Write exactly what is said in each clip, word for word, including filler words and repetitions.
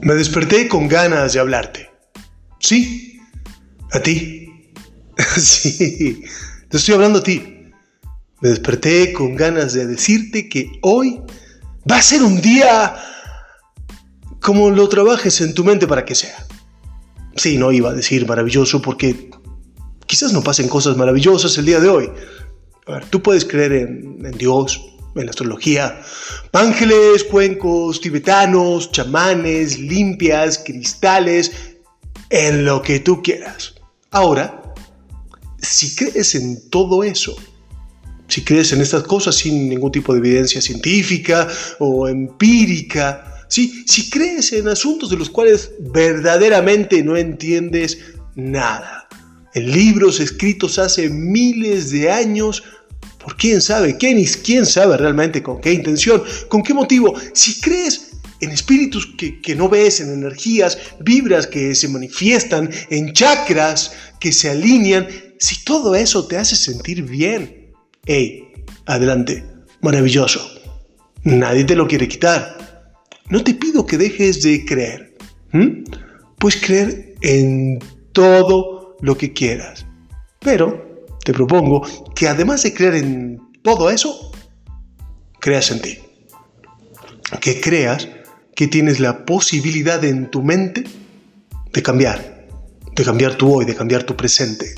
Me desperté con ganas de hablarte. Sí, a ti. Sí, te estoy hablando a ti. Me desperté con ganas de decirte que hoy va a ser un día como lo trabajes en tu mente para que sea. Sí, no iba a decir maravilloso porque quizás no pasen cosas maravillosas el día de hoy. A ver, tú puedes creer en, en Dios, en la astrología, ángeles, cuencos, tibetanos, chamanes, limpias, cristales, en lo que tú quieras. Ahora, si crees en todo eso, si crees en estas cosas sin ningún tipo de evidencia científica o empírica, si, si crees en asuntos de los cuales verdaderamente no entiendes nada, en libros escritos hace miles de años, ¿por quién sabe? ¿Quién, quién sabe realmente con qué intención? ¿Con qué motivo? Si crees en espíritus que, que no ves, en energías, vibras que se manifiestan, en chakras que se alinean, si todo eso te hace sentir bien, hey, adelante, maravilloso. Nadie te lo quiere quitar. No te pido que dejes de creer. ¿Mm? Puedes creer en todo lo que quieras. Pero te propongo que además de creer en todo eso, creas en ti. Que creas que tienes la posibilidad en tu mente de cambiar. De cambiar tu hoy, de cambiar tu presente.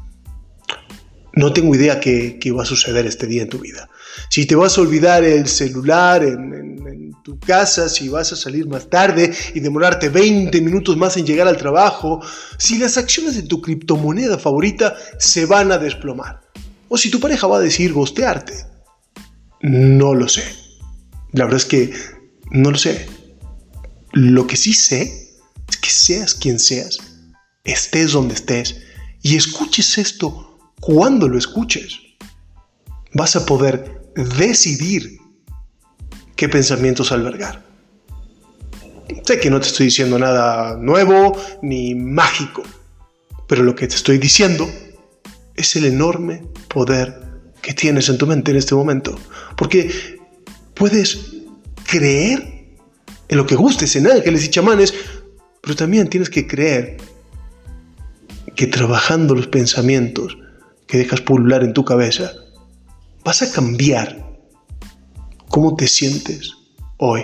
No tengo idea qué, qué va a suceder este día en tu vida. Si te vas a olvidar el celular en, en, en tu casa, si vas a salir más tarde y demorarte veinte minutos más en llegar al trabajo, si las acciones de tu criptomoneda favorita se van a desplomar, o si tu pareja va a decidir ghostearte. No lo sé. La verdad es que no lo sé. Lo que sí sé es que seas quien seas, estés donde estés y escuches esto cuando lo escuches, vas a poder decidir qué pensamientos albergar. Sé que no te estoy diciendo nada nuevo ni mágico, pero lo que te estoy diciendo es el enorme poder que tienes en tu mente en este momento. Porque puedes creer en lo que gustes, en ángeles y chamanes, pero también tienes que creer que trabajando los pensamientos que dejas pulular en tu cabeza, vas a cambiar cómo te sientes hoy.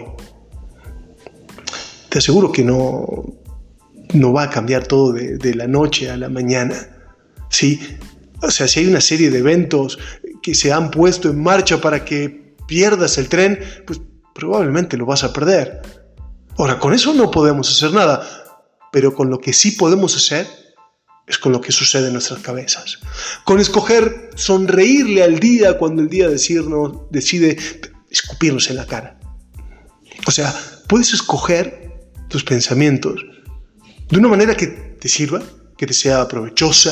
Te aseguro que no, no va a cambiar todo de, de la noche a la mañana. ¿Sí? O sea, si hay una serie de eventos que se han puesto en marcha para que pierdas el tren, pues probablemente lo vas a perder. Ahora, con eso no podemos hacer nada, pero con lo que sí podemos hacer es con lo que sucede en nuestras cabezas. Con escoger sonreírle al día cuando el día decirnos, decide escupirnos en la cara. O sea, puedes escoger tus pensamientos de una manera que te sirva, que te sea provechosa,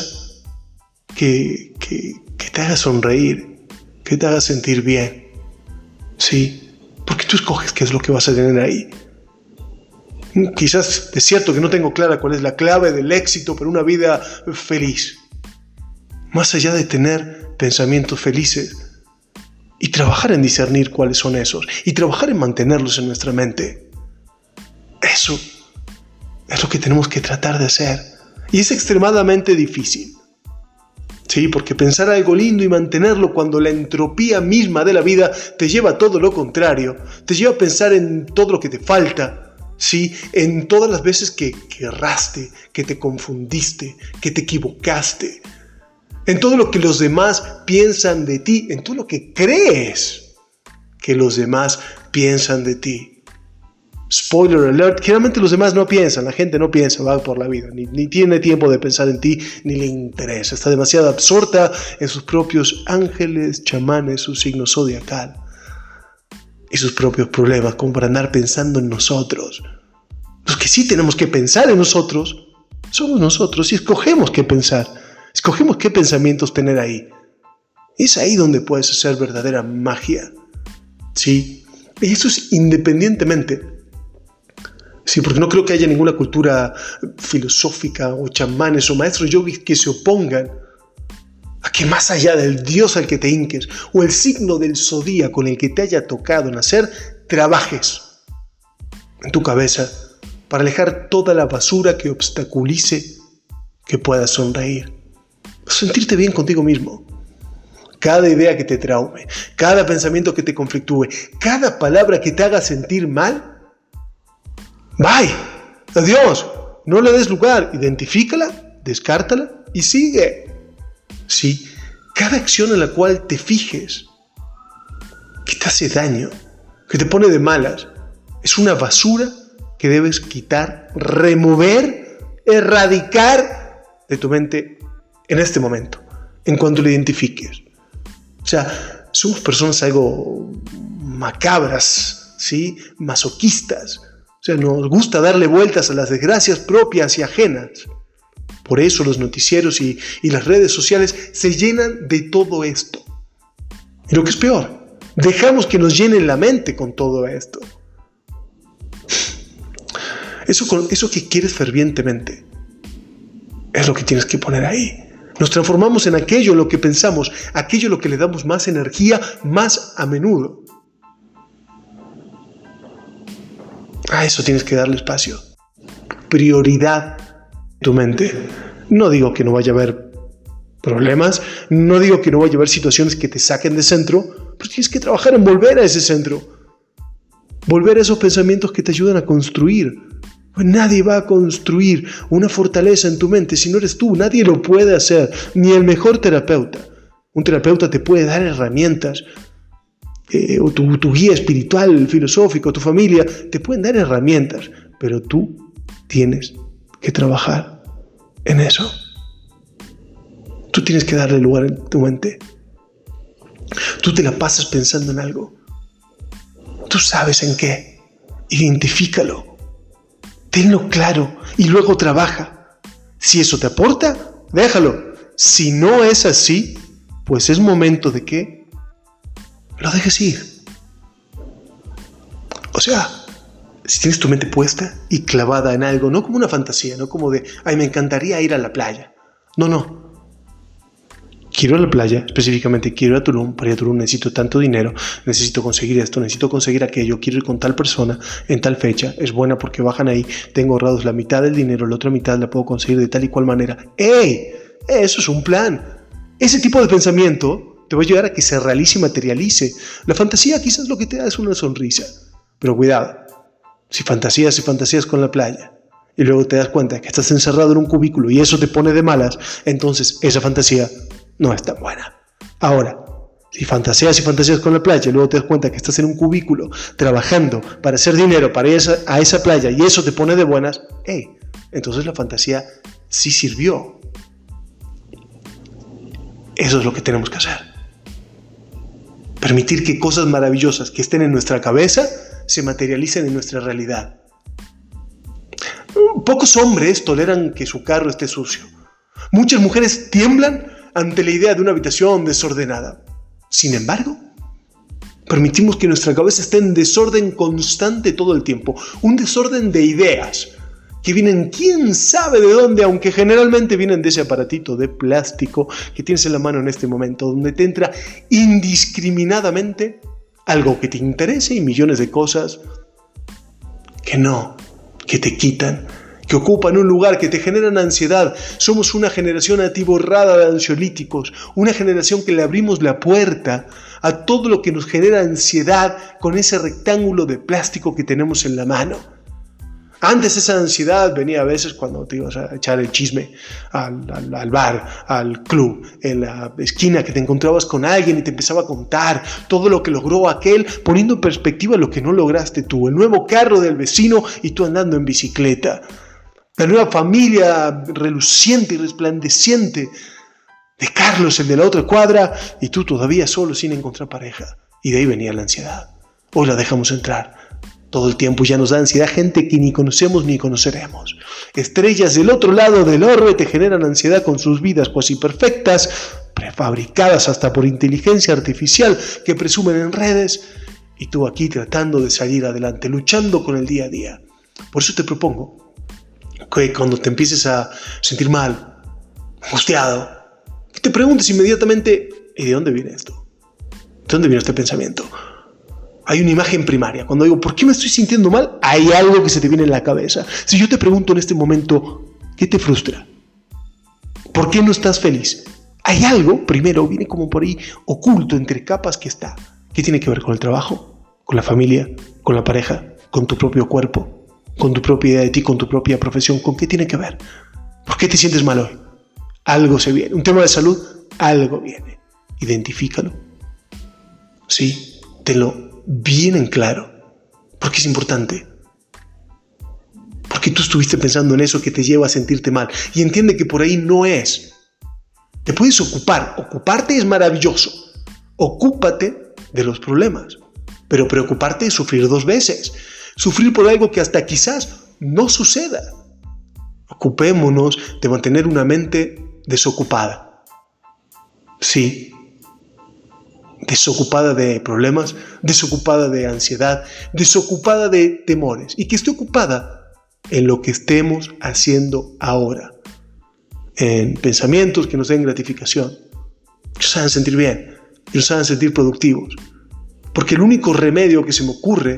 que, que, que te haga sonreír, que te haga sentir bien. Sí, porque tú escoges qué es lo que vas a tener ahí. Quizás es cierto que no tengo clara cuál es la clave del éxito para una vida feliz. Más allá de tener pensamientos felices y trabajar en discernir cuáles son esos y trabajar en mantenerlos en nuestra mente. Eso es lo que tenemos que tratar de hacer. Y es extremadamente difícil. Sí, porque pensar algo lindo y mantenerlo cuando la entropía misma de la vida te lleva a todo lo contrario, te lleva a pensar en todo lo que te falta. Sí, en todas las veces que, que erraste, que te confundiste, que te equivocaste, en todo lo que los demás piensan de ti, en todo lo que crees que los demás piensan de ti. Spoiler alert, generalmente los demás no piensan, la gente no piensa, va por la vida, ni, ni tiene tiempo de pensar en ti, ni le interesa, está demasiado absorta en sus propios ángeles, chamanes, su signo zodiacal y sus propios problemas, como para andar pensando en nosotros. Los que sí tenemos que pensar en nosotros somos nosotros y escogemos qué pensar, escogemos qué pensamientos tener ahí. Es ahí donde puedes hacer verdadera magia. Sí, y eso es independientemente. Sí, porque no creo que haya ninguna cultura filosófica o chamanes o maestros yogis que se opongan a que más allá del dios al que te hinques o el signo del zodíaco con el que te haya tocado nacer, trabajes en tu cabeza para alejar toda la basura que obstaculice que puedas sonreír. Sentirte bien contigo mismo. Cada idea que te traume, cada pensamiento que te conflictúe, cada palabra que te haga sentir mal, bye, adiós, no le des lugar, identifícala, descártala y sigue. Sí, cada acción en la cual te fijes, que te hace daño, que te pone de malas, es una basura que debes quitar, remover, erradicar de tu mente en este momento, en cuanto lo identifiques. O sea, somos personas algo macabras, ¿sí? Masoquistas. O sea, nos gusta darle vueltas a las desgracias propias y ajenas. Por eso los noticieros y, y las redes sociales se llenan de todo esto. Y lo que es peor, dejamos que nos llenen la mente con todo esto. Eso, con, eso que quieres fervientemente es lo que tienes que poner ahí. Nos transformamos en aquello en lo que pensamos, aquello en lo que le damos más energía, más a menudo. A eso tienes que darle espacio. Prioridad en tu mente. No digo que no vaya a haber problemas, no digo que no vaya a haber situaciones que te saquen de centro, pero tienes que trabajar en volver a ese centro. Volver a esos pensamientos que te ayudan a construir. Pues nadie va a construir una fortaleza en tu mente si no eres tú. Nadie lo puede hacer, ni el mejor terapeuta. Un terapeuta te puede dar herramientas, eh, o tu, tu guía espiritual, filosófico, tu familia, te pueden dar herramientas, pero tú tienes que trabajar en eso. Tú tienes que darle lugar en tu mente. Tú te la pasas pensando en algo. Tú sabes en qué. Identifícalo. Tenlo claro y luego trabaja. Si eso te aporta, déjalo. Si no es así, pues es momento de que lo dejes ir. O sea, si tienes tu mente puesta y clavada en algo, no como una fantasía, no como de, ay, me encantaría ir a la playa. No, no. Quiero ir a la playa, específicamente quiero ir a Tulum, para ir a Tulum necesito tanto dinero, necesito conseguir esto, necesito conseguir aquello, quiero ir con tal persona en tal fecha, es buena porque bajan ahí, tengo ahorrados la mitad del dinero, la otra mitad la puedo conseguir de tal y cual manera. ¡Ey! Eso es un plan. Ese tipo de pensamiento te va a ayudar a que se realice y materialice. La fantasía quizás lo que te da es una sonrisa, pero cuidado, si fantasías y fantasías con la playa, y luego te das cuenta que estás encerrado en un cubículo y eso te pone de malas, entonces esa fantasía no es tan buena. Ahora, si fantaseas y fantaseas con la playa y luego te das cuenta que estás en un cubículo trabajando para hacer dinero para ir a esa, a esa playa y eso te pone de buenas, hey, entonces la fantasía sí sirvió. Eso es lo que tenemos que hacer. Permitir que cosas maravillosas que estén en nuestra cabeza se materialicen en nuestra realidad. Pocos hombres toleran que su carro esté sucio. Muchas mujeres tiemblan ante la idea de una habitación desordenada. Sin embargo, permitimos que nuestra cabeza esté en desorden constante todo el tiempo. Un desorden de ideas que vienen quién sabe de dónde, aunque generalmente vienen de ese aparatito de plástico que tienes en la mano en este momento, donde te entra indiscriminadamente algo que te interese y millones de cosas que no, que te quitan, que ocupan un lugar, que te generan ansiedad. Somos una generación atiborrada de ansiolíticos, una generación que le abrimos la puerta a todo lo que nos genera ansiedad con ese rectángulo de plástico que tenemos en la mano. Antes esa ansiedad venía a veces cuando te ibas a echar el chisme al, al, al bar, al club, en la esquina, que te encontrabas con alguien y te empezaba a contar todo lo que logró aquel, poniendo en perspectiva lo que no lograste tú, el nuevo carro del vecino y tú andando en bicicleta, la nueva familia reluciente y resplandeciente de Carlos, el de la otra cuadra, y tú todavía solo sin encontrar pareja. Y de ahí venía la ansiedad. Hoy la dejamos entrar. Todo el tiempo ya nos da ansiedad gente que ni conocemos ni conoceremos. Estrellas del otro lado del orbe te generan ansiedad con sus vidas cuasi perfectas, prefabricadas hasta por inteligencia artificial que presumen en redes, y tú aquí tratando de salir adelante, luchando con el día a día. Por eso te propongo que cuando te empieces a sentir mal, angustiado, que te preguntes inmediatamente, ¿y de dónde viene esto? ¿De dónde viene este pensamiento? hay una imagen primaria. Cuando digo, ¿por qué me estoy sintiendo mal? Hay algo que se te viene en la cabeza. Si yo te pregunto en este momento, ¿qué te frustra? ¿Por qué no estás feliz? Hay algo, primero, viene como por ahí oculto entre capas que está. ¿Qué tiene que ver con el trabajo? ¿Con la familia? ¿Con la pareja? ¿Con tu propio cuerpo? ¿Con tu propia idea de ti? ¿Con tu propia profesión? ¿Con qué tiene que ver? ¿Por qué te sientes mal hoy? Algo se viene. Un tema de salud, algo viene. Identifícalo. Sí, tenlo bien en claro. Porque es importante. Porque tú estuviste pensando en eso que te lleva a sentirte mal. Y entiende que por ahí no es. Te puedes ocupar. Ocuparte es maravilloso. Ocúpate de los problemas. Pero preocuparte es sufrir dos veces. Sufrir por algo que hasta quizás no suceda. Ocupémonos de mantener una mente desocupada. Sí. Desocupada de problemas, desocupada de ansiedad, desocupada de temores. Y que esté ocupada en lo que estemos haciendo ahora. En pensamientos que nos den gratificación. Que nos hagan sentir bien. Que nos hagan sentir productivos. Porque el único remedio que se me ocurre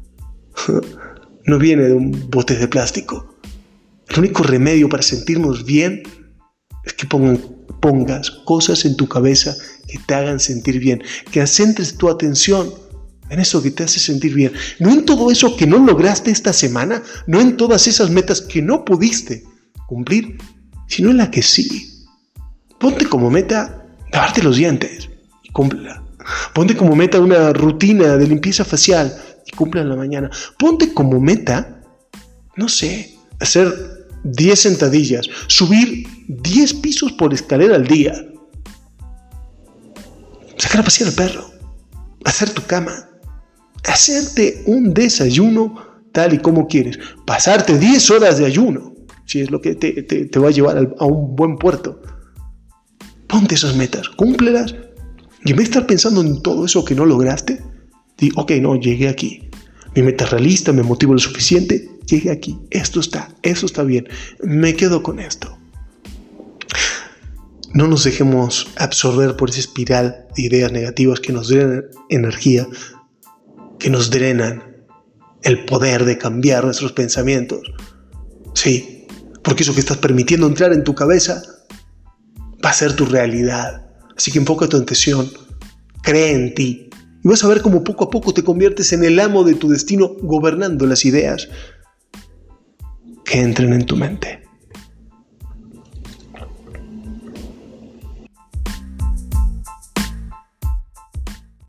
no viene de un bote de plástico. El único remedio para sentirnos bien es que pongan, pongas cosas en tu cabeza que te hagan sentir bien. Que centres tu atención en eso que te hace sentir bien. No en todo eso que no lograste esta semana, no en todas esas metas que no pudiste cumplir, sino en la que sí. Ponte como meta lavarte los dientes y cúmplela. Ponte como meta una rutina de limpieza facial y cúmplela en la mañana. Ponte como meta, no sé, hacer diez sentadillas, subir diez pisos por escalera al día, sacar a pasear al perro, hacer tu cama, hacerte un desayuno tal y como quieres, pasarte diez horas de ayuno, si es lo que te, te, te va a llevar a un buen puerto. Ponte esas metas, cúmplelas. Y en vez de estar pensando en todo eso que no lograste, di, ok, no, llegué aquí. Mi meta es realista, me motivo lo suficiente, llegué aquí. Esto está, eso está bien. Me quedo con esto. No nos dejemos absorber por esa espiral de ideas negativas que nos drenan energía, que nos drenan el poder de cambiar nuestros pensamientos. Sí, porque eso que estás permitiendo entrar en tu cabeza va a ser tu realidad. Así que enfoca tu atención, cree en ti y vas a ver cómo poco a poco te conviertes en el amo de tu destino, gobernando las ideas que entren en tu mente.